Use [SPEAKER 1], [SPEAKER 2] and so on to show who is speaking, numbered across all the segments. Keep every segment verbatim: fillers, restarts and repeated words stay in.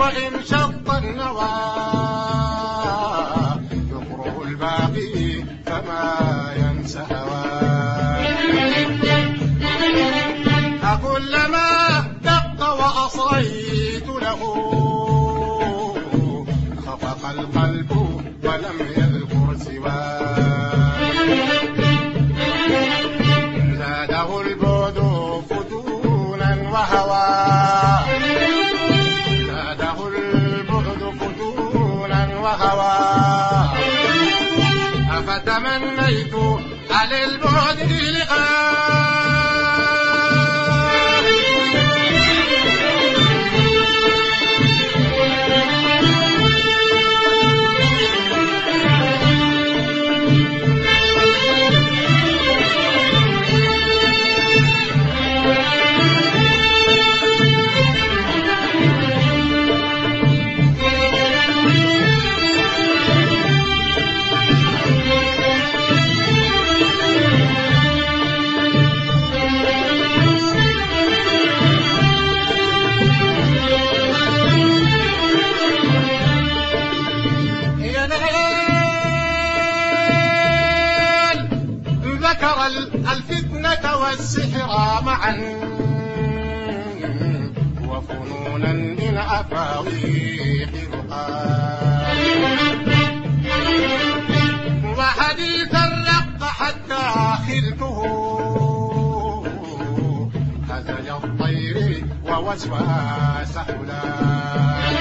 [SPEAKER 1] وإن شط النوى يقره الباقي فما ينسى هواه. أكلما دق وأصغيت له خفق القلب ولم يذكر سواه. زاده البعد فتونا وهوى، زاده البعد فتونا وهوى. أفتمنيت على البعد لقاء ذكر الفتنة والسحر معا وفنونا من أفاويح رقاء، وحديث الرق حتى خلته هزج الطير ووسواس حلاه،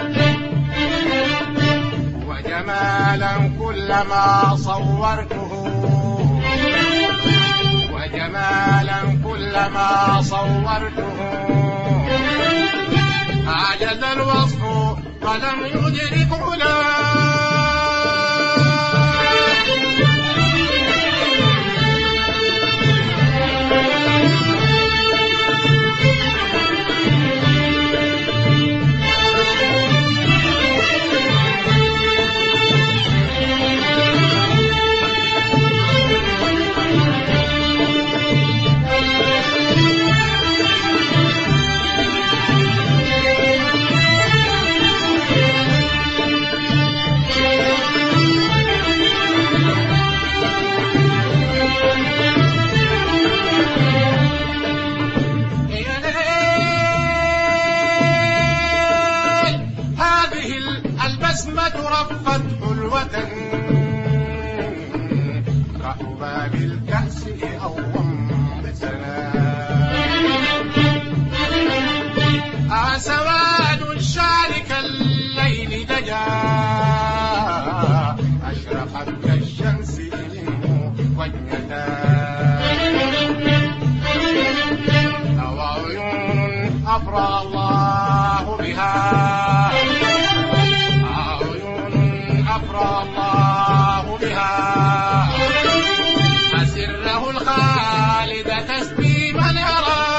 [SPEAKER 1] وجمالا كلما صورته وجمالا كلما صورته عجز الوصف ولم يدركه لا. رفت حلوة كحباب الكأس أو غمض سلام، أسواد الشعر كالليل دجا أشرقت كالشمس منه وجنتان، أو عيون أفرى الله بها، أفرى الله بها أسره الخالد تسليما يرى.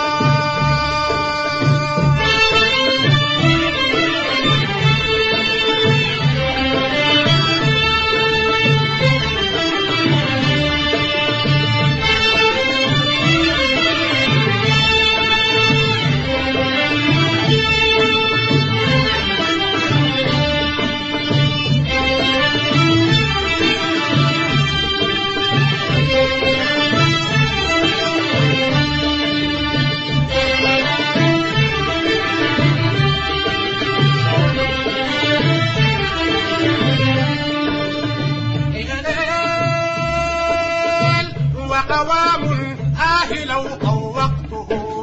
[SPEAKER 1] وقوام آه لو طوقته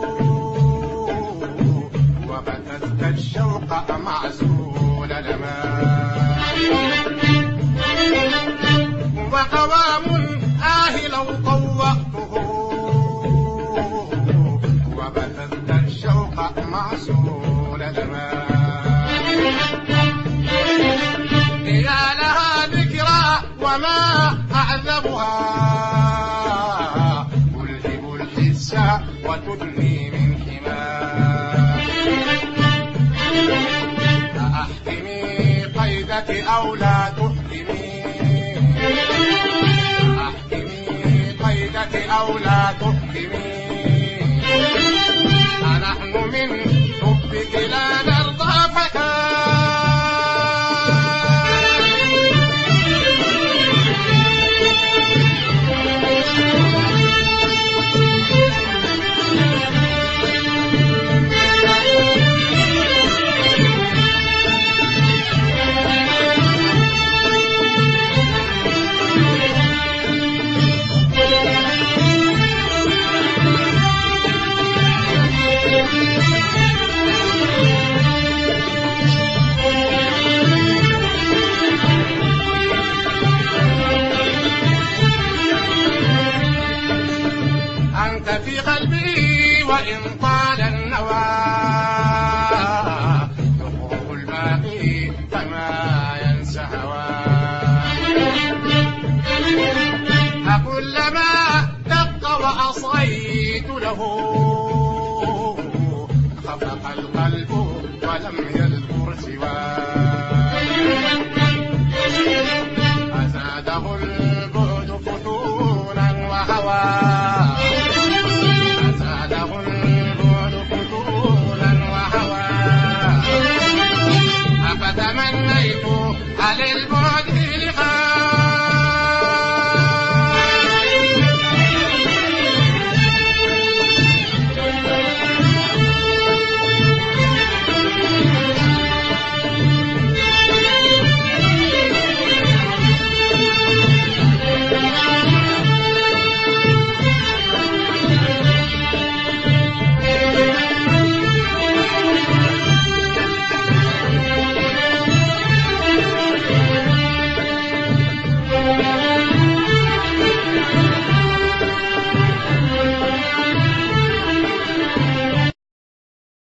[SPEAKER 1] وبتت الشوق معزول لما، وقوام آه لو طوقته وبتت الشوق معزول لما، يا لها ذكرى وما أعذبها وتدني من حماه. أحكمي قيدك أو لا تحكمي، أحكمي قيدك أو لا تحكمي، أنحن من حبك لا نرضى فكا. وإن طال النوى يخرج الباقي فما ينسى هواه. أكلما دق وأصغيت له خفق القلب ولم